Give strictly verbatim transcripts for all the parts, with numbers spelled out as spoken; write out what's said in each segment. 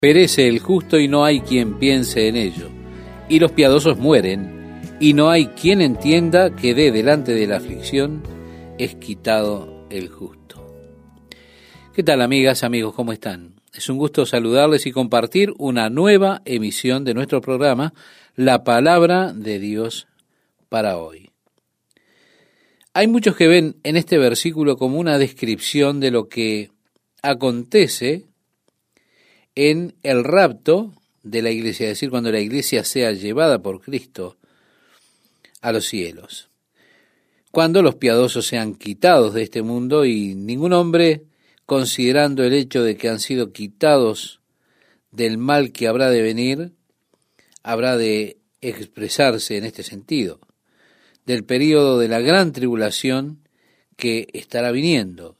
Perece el justo y no hay quien piense en ello, y los piadosos mueren, y no hay quien entienda que de delante de la aflicción es quitado el justo. ¿Qué tal, amigas, amigos? ¿Cómo están? Es un gusto saludarles y compartir una nueva emisión de nuestro programa, La Palabra de Dios para hoy. Hay muchos que ven en este versículo como una descripción de lo que acontece en el rapto de la iglesia, es decir, cuando la iglesia sea llevada por Cristo a los cielos. Cuando los piadosos sean quitados de este mundo y ningún hombre, considerando el hecho de que han sido quitados del mal que habrá de venir, habrá de expresarse en este sentido, del período de la gran tribulación que estará viniendo.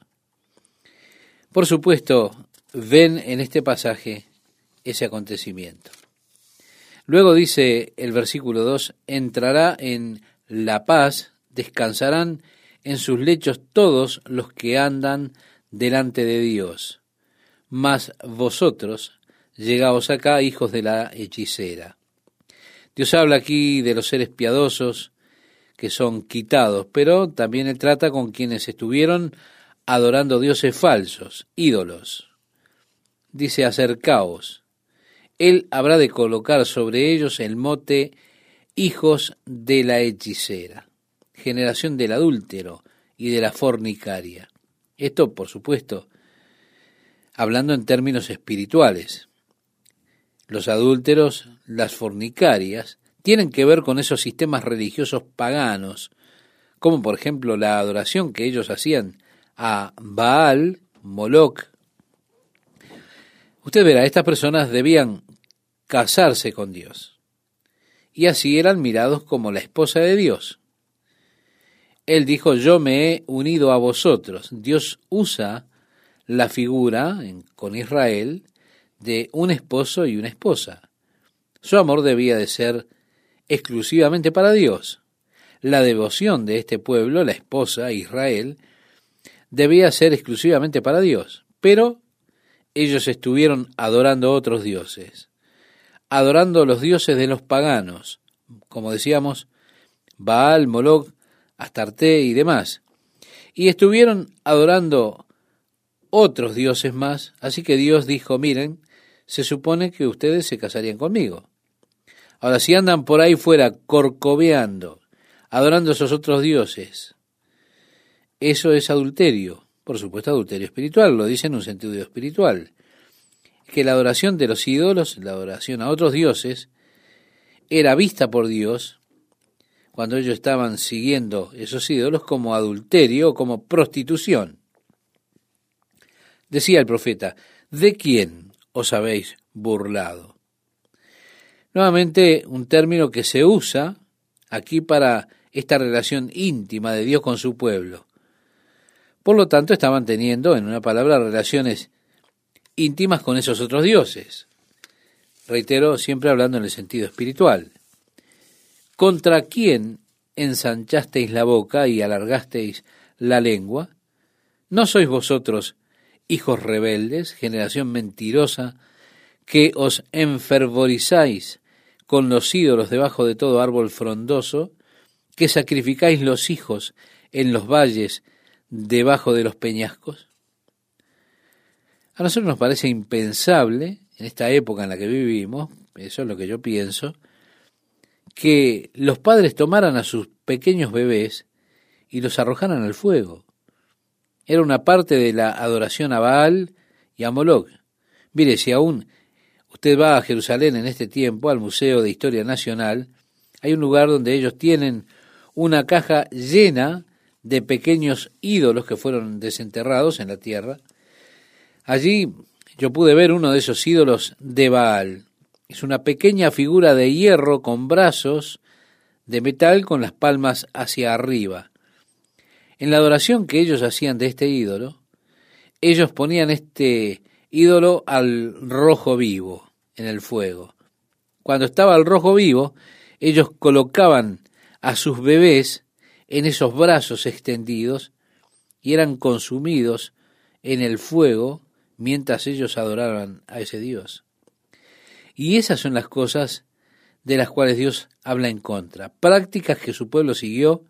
Por supuesto, ven en este pasaje ese acontecimiento. Luego dice el versículo dos, entrará en la paz, descansarán en sus lechos todos los que andan delante de Dios. Mas vosotros, llegaos acá, hijos de la hechicera. Dios habla aquí de los seres piadosos que son quitados, pero también Él trata con quienes estuvieron adorando dioses falsos, ídolos. Dice, acercaos. Él habrá de colocar sobre ellos el mote hijos de la hechicera, generación del adúltero y de la fornicaria. Esto, por supuesto, hablando en términos espirituales. Los adúlteros, las fornicarias, tienen que ver con esos sistemas religiosos paganos, como por ejemplo la adoración que ellos hacían a Baal, Moloc. Usted verá, estas personas debían casarse con Dios, y así eran mirados como la esposa de Dios. Él dijo, yo me he unido a vosotros. Dios usa la figura en, con Israel de un esposo y una esposa. Su amor debía de ser exclusivamente para Dios. La devoción de este pueblo, la esposa, Israel, debía ser exclusivamente para Dios, pero ellos estuvieron adorando otros dioses, adorando los dioses de los paganos, como decíamos, Baal, Moloc, Astarte y demás, y estuvieron adorando otros dioses más, así que Dios dijo, miren, se supone que ustedes se casarían conmigo. Ahora, si andan por ahí fuera corcoveando, adorando esos otros dioses, eso es adulterio. Por supuesto, adulterio espiritual, lo dice en un sentido espiritual. Que la adoración de los ídolos, la adoración a otros dioses, era vista por Dios, cuando ellos estaban siguiendo esos ídolos, como adulterio o como prostitución. Decía el profeta, ¿de quién os habéis burlado? Nuevamente, un término que se usa aquí para esta relación íntima de Dios con su pueblo. Por lo tanto, estaban teniendo, en una palabra, relaciones íntimas con esos otros dioses. Reitero, siempre hablando en el sentido espiritual. ¿Contra quién ensanchasteis la boca y alargasteis la lengua? ¿No sois vosotros hijos rebeldes, generación mentirosa, que os enfervorizáis con los ídolos debajo de todo árbol frondoso, que sacrificáis los hijos en los valles debajo de los peñascos? A nosotros nos parece impensable, en esta época en la que vivimos, eso es lo que yo pienso, que los padres tomaran a sus pequeños bebés y los arrojaran al fuego. Era una parte de la adoración a Baal y a Moloc. Mire, si aún usted va a Jerusalén en este tiempo, al Museo de Historia Nacional, hay un lugar donde ellos tienen una caja llena de pequeños ídolos que fueron desenterrados en la tierra. Allí yo pude ver uno de esos ídolos de Baal. Es una pequeña figura de hierro con brazos de metal con las palmas hacia arriba. En la adoración que ellos hacían de este ídolo, ellos ponían este ídolo al rojo vivo en el fuego. Cuando estaba al rojo vivo, ellos colocaban a sus bebés en esos brazos extendidos y eran consumidos en el fuego mientras ellos adoraban a ese Dios. Y esas son las cosas de las cuales Dios habla en contra. Prácticas que su pueblo siguió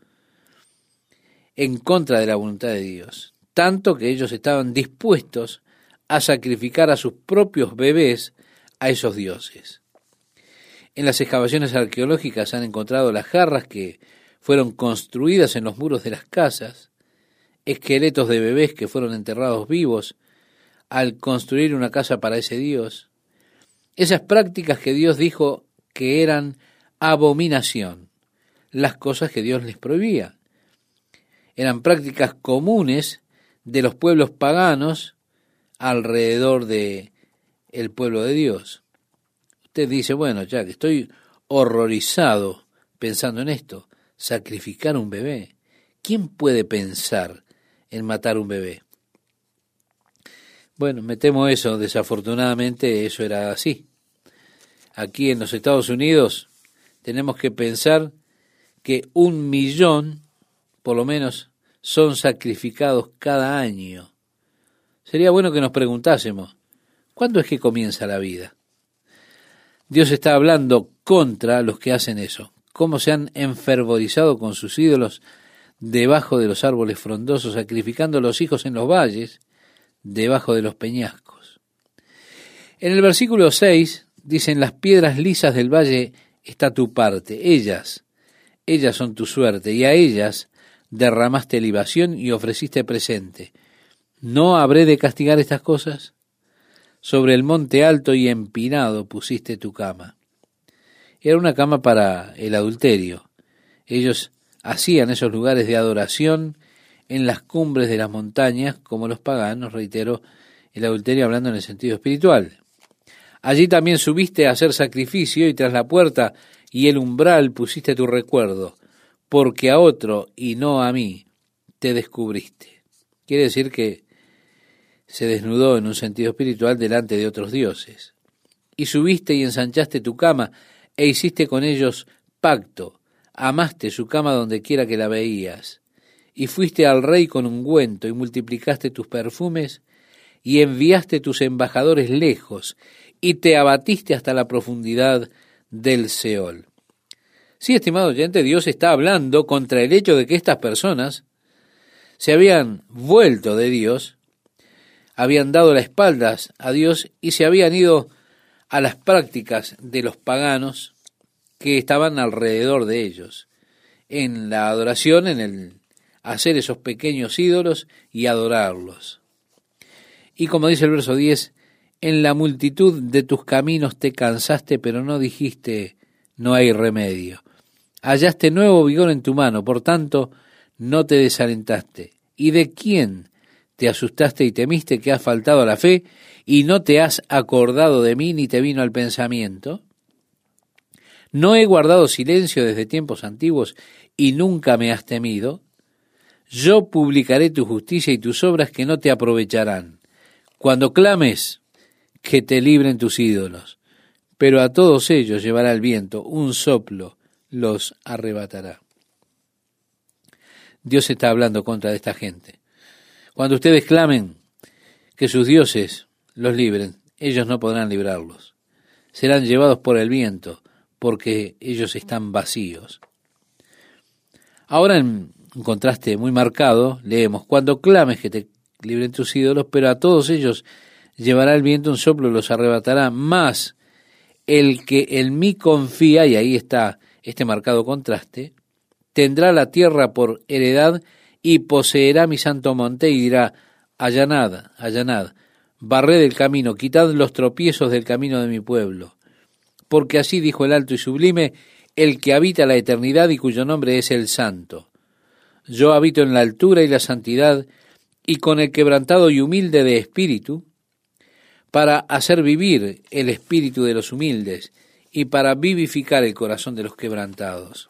en contra de la voluntad de Dios. Tanto que ellos estaban dispuestos a sacrificar a sus propios bebés a esos dioses. En las excavaciones arqueológicas han encontrado las jarras que fueron construidas en los muros de las casas, esqueletos de bebés que fueron enterrados vivos al construir una casa para ese dios. Esas prácticas que Dios dijo que eran abominación, las cosas que Dios les prohibía. Eran prácticas comunes de los pueblos paganos alrededor de el pueblo de Dios. Usted dice, bueno, ya que estoy horrorizado pensando en esto, sacrificar un bebé. ¿Quién puede pensar en matar un bebé? Bueno, me temo eso, desafortunadamente eso era así. Aquí en los Estados Unidos tenemos que pensar que un millón, por lo menos, son sacrificados cada año. Sería bueno que nos preguntásemos, ¿cuándo es que comienza la vida? Dios está hablando contra los que hacen eso, cómo se han enfervorizado con sus ídolos debajo de los árboles frondosos, sacrificando a los hijos en los valles, debajo de los peñascos. En el versículo seis dicen, las piedras lisas del valle está tu parte, ellas, ellas son tu suerte, y a ellas derramaste libación y ofreciste presente. ¿No habré de castigar estas cosas? Sobre el monte alto y empinado pusiste tu cama. Era una cama para el adulterio. Ellos hacían esos lugares de adoración en las cumbres de las montañas, como los paganos, reitero, el adulterio hablando en el sentido espiritual. Allí también subiste a hacer sacrificio, y tras la puerta y el umbral pusiste tu recuerdo, porque a otro y no a mí te descubriste. Quiere decir que se desnudó en un sentido espiritual delante de otros dioses. Y subiste y ensanchaste tu cama, e hiciste con ellos pacto, amaste su cama donde quiera que la veías, y fuiste al rey con ungüento, y multiplicaste tus perfumes, y enviaste tus embajadores lejos, y te abatiste hasta la profundidad del Seol. Sí, estimado oyente, Dios está hablando contra el hecho de que estas personas se habían vuelto de Dios, habían dado las espaldas a Dios y se habían ido a las prácticas de los paganos que estaban alrededor de ellos, en la adoración, en el hacer esos pequeños ídolos y adorarlos. Y como dice el verso diez, en la multitud de tus caminos te cansaste, pero no dijiste, no hay remedio. Hallaste nuevo vigor en tu mano, por tanto, no te desalentaste. ¿Y de quién te asustaste y temiste que has faltado a la fe y no te has acordado de mí ni te vino al pensamiento? ¿No he guardado silencio desde tiempos antiguos y nunca me has temido? Yo publicaré tu justicia y tus obras que no te aprovecharán. Cuando clames, que te libren tus ídolos, pero a todos ellos llevará el viento, un soplo los arrebatará. Dios está hablando contra de esta gente. Cuando ustedes clamen que sus dioses los libren, ellos no podrán librarlos. Serán llevados por el viento, porque ellos están vacíos. Ahora, en un contraste muy marcado, leemos, cuando clames que te libren tus ídolos, pero a todos ellos llevará el viento, un soplo los arrebatará, más el que en mí confía, y ahí está este marcado contraste, tendrá la tierra por heredad y poseerá mi santo monte y dirá, allanad, allanad, barred el camino, quitad los tropiezos del camino de mi pueblo. Porque así dijo el alto y sublime, el que habita la eternidad y cuyo nombre es el Santo. Yo habito en la altura y la santidad, y con el quebrantado y humilde de espíritu, para hacer vivir el espíritu de los humildes, y para vivificar el corazón de los quebrantados.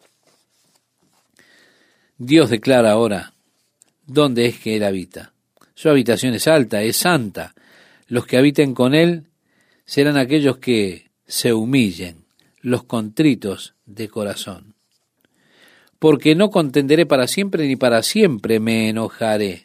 Dios declara ahora dónde es que Él habita. Su habitación es alta, es santa. Los que habiten con Él serán aquellos que se humillen, los contritos de corazón. Porque no contenderé para siempre, ni para siempre me enojaré.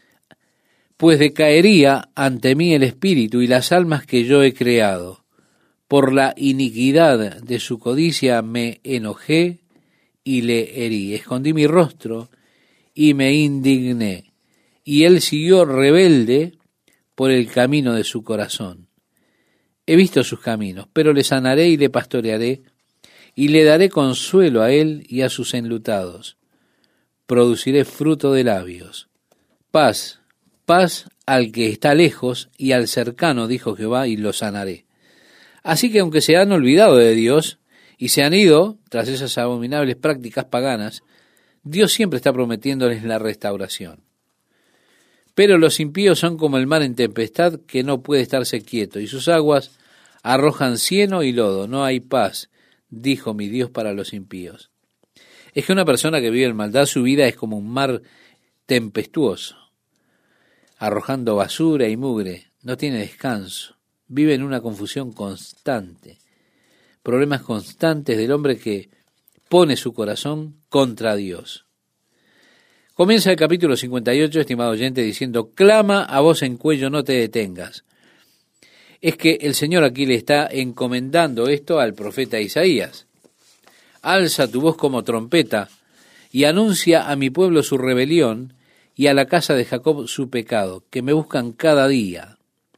Pues decaería ante mí el espíritu y las almas que yo he creado. Por la iniquidad de su codicia me enojé y le herí. Escondí mi rostro y me indigné. Y él siguió rebelde por el camino de su corazón. He visto sus caminos, pero le sanaré y le pastorearé, y le daré consuelo a él y a sus enlutados. Produciré fruto de labios. Paz, paz al que está lejos y al cercano, dijo Jehová, y lo sanaré. Así que aunque se han olvidado de Dios y se han ido tras esas abominables prácticas paganas, Dios siempre está prometiéndoles la restauración. Pero los impíos son como el mar en tempestad que no puede estarse quieto, y sus aguas arrojan cieno y lodo. No hay paz, dijo mi Dios, para los impíos. Es que una persona que vive en maldad, su vida es como un mar tempestuoso, arrojando basura y mugre, no tiene descanso, vive en una confusión constante, problemas constantes del hombre que pone su corazón contra Dios. Comienza el capítulo cincuenta y ocho, estimado oyente, diciendo, clama a voz en cuello, no te detengas. Es que el Señor aquí le está encomendando esto al profeta Isaías. Alza tu voz como trompeta y anuncia a mi pueblo su rebelión y a la casa de Jacob su pecado, que me buscan cada día.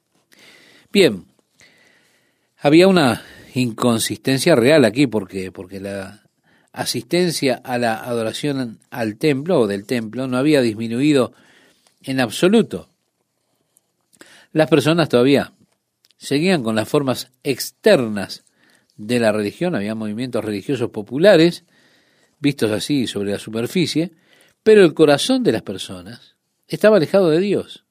Bien, había una inconsistencia real aquí, porque porque la asistencia a la adoración al templo o del templo no había disminuido en absoluto. Las personas todavía seguían con las formas externas de la religión, había movimientos religiosos populares, vistos así sobre la superficie, pero el corazón de las personas estaba alejado de Dios.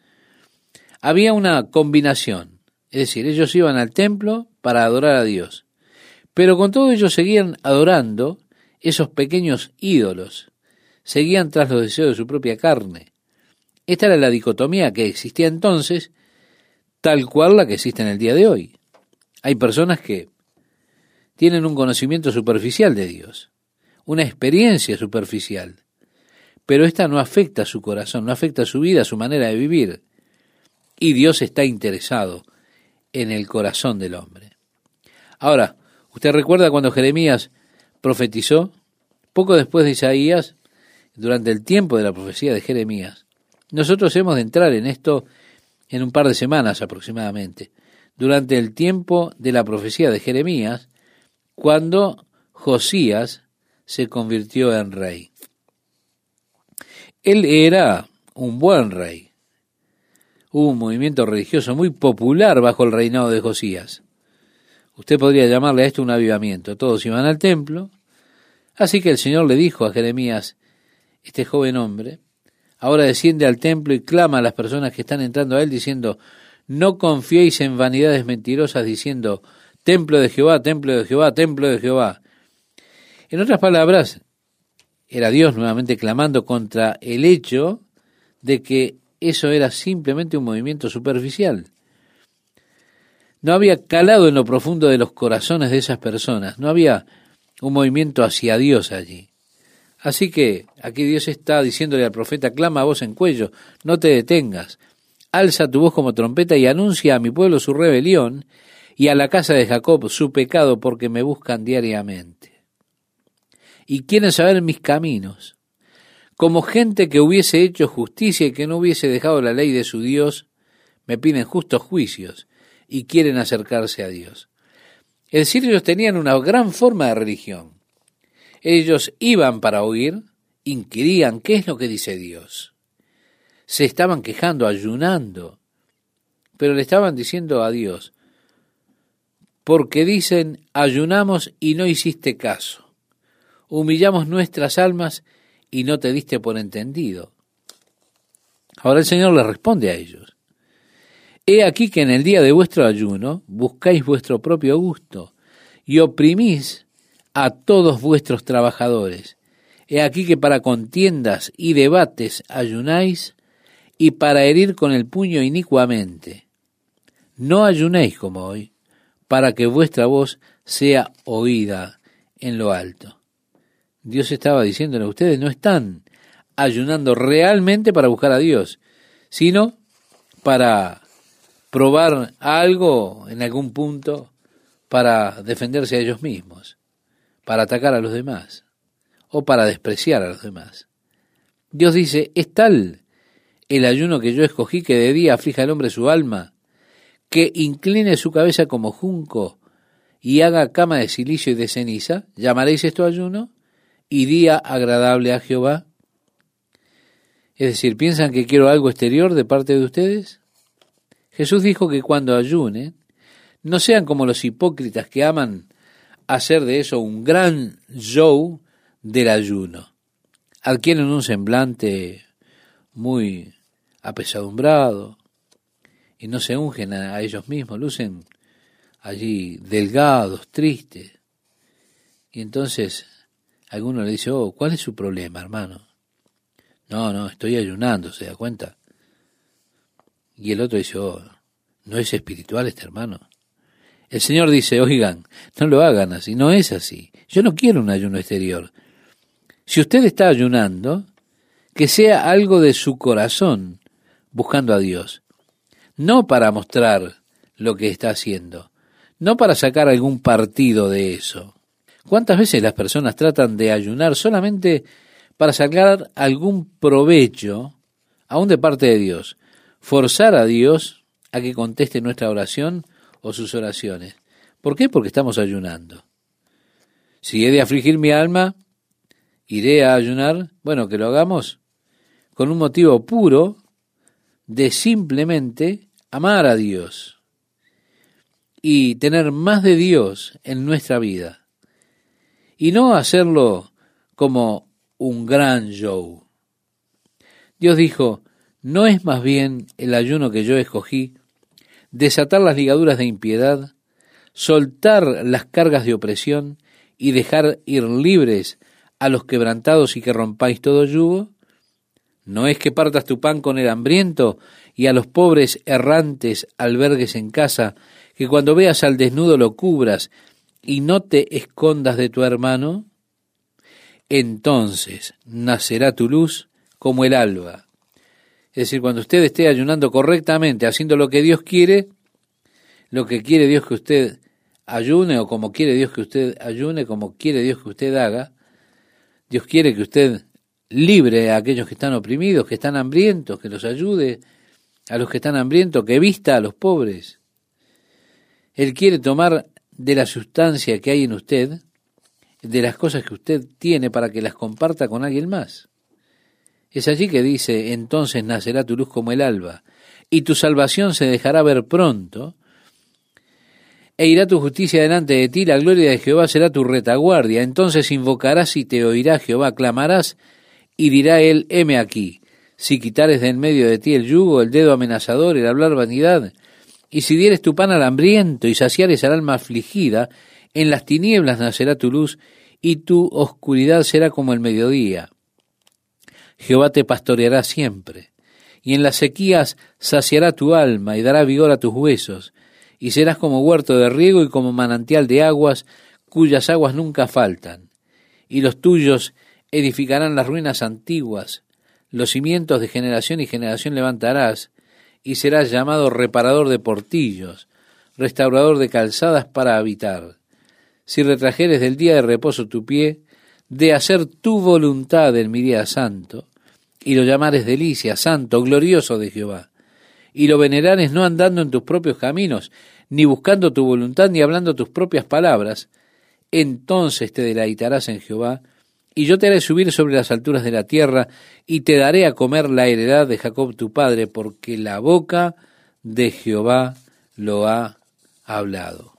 Había una combinación, es decir, ellos iban al templo para adorar a Dios, pero con todo ellos seguían adorando esos pequeños ídolos, seguían tras los deseos de su propia carne. Esta era la dicotomía que existía entonces, tal cual la que existe en el día de hoy. Hay personas que tienen un conocimiento superficial de Dios, una experiencia superficial, pero esta no afecta a su corazón, no afecta a su vida, a su manera de vivir. Y Dios está interesado en el corazón del hombre. Ahora, ¿usted recuerda cuando Jeremías profetizó? Poco después de Isaías, durante el tiempo de la profecía de Jeremías, nosotros hemos de entrar en esto en un par de semanas aproximadamente, durante el tiempo de la profecía de Jeremías, cuando Josías se convirtió en rey. Él era un buen rey. Hubo un movimiento religioso muy popular bajo el reinado de Josías. Usted podría llamarle a esto un avivamiento. Todos iban al templo. Así que el Señor le dijo a Jeremías, este joven hombre, ahora desciende al templo y clama a las personas que están entrando a él diciendo, no confiéis en vanidades mentirosas diciendo, templo de Jehová, templo de Jehová, templo de Jehová. En otras palabras, era Dios nuevamente clamando contra el hecho de que eso era simplemente un movimiento superficial. No había calado en lo profundo de los corazones de esas personas, no había un movimiento hacia Dios allí. Así que aquí Dios está diciéndole al profeta, clama a voz en cuello, no te detengas, alza tu voz como trompeta y anuncia a mi pueblo su rebelión y a la casa de Jacob su pecado porque me buscan diariamente. Y quieren saber mis caminos. Como gente que hubiese hecho justicia y que no hubiese dejado la ley de su Dios, me piden justos juicios y quieren acercarse a Dios. Es decir, ellos tenían una gran forma de religión. Ellos iban para oír, inquirían qué es lo que dice Dios. Se estaban quejando, ayunando, pero le estaban diciendo a Dios, porque dicen, ayunamos y no hiciste caso. Humillamos nuestras almas y no te diste por entendido. Ahora el Señor les responde a ellos. He aquí que en el día de vuestro ayuno buscáis vuestro propio gusto y oprimís a todos vuestros trabajadores. He aquí que para contiendas y debates ayunáis y para herir con el puño inicuamente. No ayunéis como hoy, para que vuestra voz sea oída en lo alto. Dios estaba diciéndole, ustedes no están ayunando realmente para buscar a Dios, sino para probar algo en algún punto para defenderse a ellos mismos, para atacar a los demás o para despreciar a los demás. Dios dice, es tal el ayuno que yo escogí que de día aflija al hombre su alma, que incline su cabeza como junco y haga cama de silicio y de ceniza. ¿Llamaréis esto ayuno y día agradable a Jehová? Es decir, ¿piensan que quiero algo exterior de parte de ustedes? Jesús dijo que cuando ayunen, no sean como los hipócritas que aman hacer de eso un gran show del ayuno. Adquieren un semblante muy apesadumbrado y no se ungen a, a ellos mismos, lucen allí delgados, tristes. Y entonces alguno le dice, oh, ¿cuál es su problema, hermano? No, no, estoy ayunando, ¿se da cuenta? Y el otro dice, oh, ¿no es espiritual este hermano? El Señor dice, oigan, no lo hagan así, no es así. Yo no quiero un ayuno exterior. Si usted está ayunando, que sea algo de su corazón, buscando a Dios. No para mostrar lo que está haciendo, no para sacar algún partido de eso. ¿Cuántas veces las personas tratan de ayunar solamente para sacar algún provecho, aún de parte de Dios? Forzar a Dios a que conteste nuestra oración o sus oraciones. ¿Por qué? Porque estamos ayunando. Si he de afligir mi alma, iré a ayunar. Bueno, que lo hagamos con un motivo puro de simplemente amar a Dios y tener más de Dios en nuestra vida. Y no hacerlo como un gran show. Dios dijo, ¿no es más bien el ayuno que yo escogí desatar las ligaduras de impiedad, soltar las cargas de opresión y dejar ir libres a los quebrantados y que rompáis todo yugo? ¿No es que partas tu pan con el hambriento y a los pobres errantes albergues en casa, que cuando veas al desnudo lo cubras y no te escondas de tu hermano? Entonces nacerá tu luz como el alba. Es decir, cuando usted esté ayunando correctamente, haciendo lo que Dios quiere, lo que quiere Dios que usted ayune, o como quiere Dios que usted ayune, como quiere Dios que usted haga, Dios quiere que usted libre a aquellos que están oprimidos, que están hambrientos, que los ayude a los que están hambrientos, que vista a los pobres. Él quiere tomar de la sustancia que hay en usted, de las cosas que usted tiene, para que las comparta con alguien más. Es allí que dice, entonces nacerá tu luz como el alba, y tu salvación se dejará ver pronto, e irá tu justicia delante de ti, la gloria de Jehová será tu retaguardia. Entonces invocarás y te oirá Jehová, clamarás y dirá él, heme aquí. Si quitares de en medio de ti el yugo, el dedo amenazador, el hablar vanidad, y si dieres tu pan al hambriento y saciares al alma afligida, en las tinieblas nacerá tu luz, y tu oscuridad será como el mediodía. Jehová te pastoreará siempre, y en las sequías saciará tu alma y dará vigor a tus huesos, y serás como huerto de riego y como manantial de aguas, cuyas aguas nunca faltan. Y los tuyos edificarán las ruinas antiguas, los cimientos de generación y generación levantarás, y serás llamado reparador de portillos, restaurador de calzadas para habitar. Si retrajeres del día de reposo tu pie, de hacer tu voluntad en mi día santo, y lo llamares delicia, santo, glorioso de Jehová, y lo venerares no andando en tus propios caminos, ni buscando tu voluntad, ni hablando tus propias palabras, entonces te deleitarás en Jehová, y yo te haré subir sobre las alturas de la tierra, y te daré a comer la heredad de Jacob tu padre, porque la boca de Jehová lo ha hablado.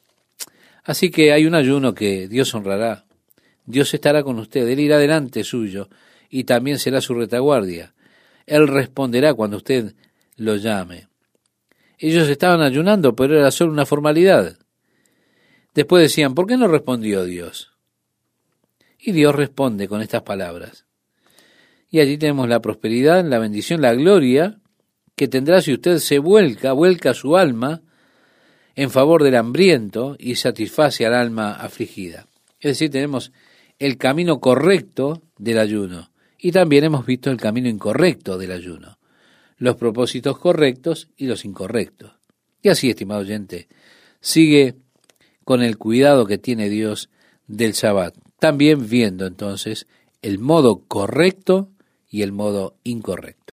Así que hay un ayuno que Dios honrará. Dios estará con usted, Él irá delante suyo, y también será su retaguardia. Él responderá cuando usted lo llame. Ellos estaban ayunando, pero era solo una formalidad. Después decían, ¿por qué no respondió Dios? Y Dios responde con estas palabras. Y allí tenemos la prosperidad, la bendición, la gloria que tendrá si usted se vuelca, vuelca su alma en favor del hambriento y satisface al alma afligida. Es decir, tenemos el camino correcto del ayuno y también hemos visto el camino incorrecto del ayuno, los propósitos correctos y los incorrectos. Y así, estimado oyente, sigue con el cuidado que tiene Dios del Sabbat, también viendo entonces el modo correcto y el modo incorrecto.